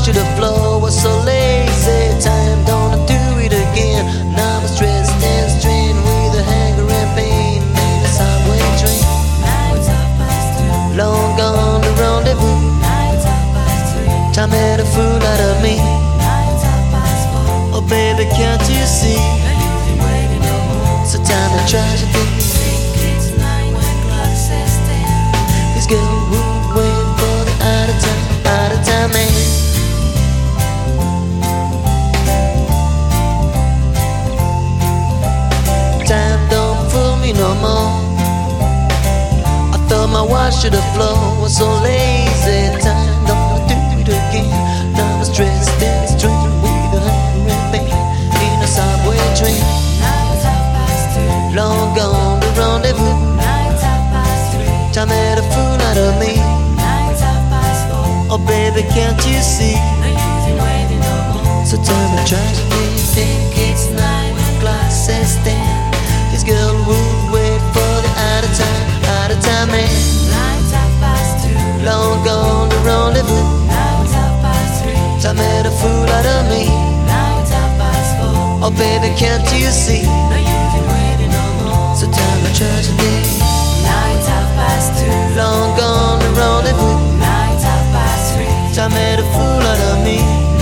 washed to the floor, was so lazy. Time don't do it again. Now I'm stressed and strained with a hanger and pain in a subway train. Long gone the rendezvous. Time had a fool out of me. Oh baby, can't you see? So time to tragedy. This girl would wait for the out of time man. Time don't fool me no more. I thought my watch to the floor was so lazy. Time don't do it again. Now I'm stressed and strained with a hanger and pain in a subway train. Long gone the rendezvous. Time had a fool out of me. Oh baby, can't you see? So tell me tragedy. Think it's 9 o'clock, says then. This girl would wait for the out of time man. Long gone the rendezvous. Time had a fool out of me. Oh baby, can't you see? So tell me tragedy. Long gone the rendezvous. Time made a fool out of me.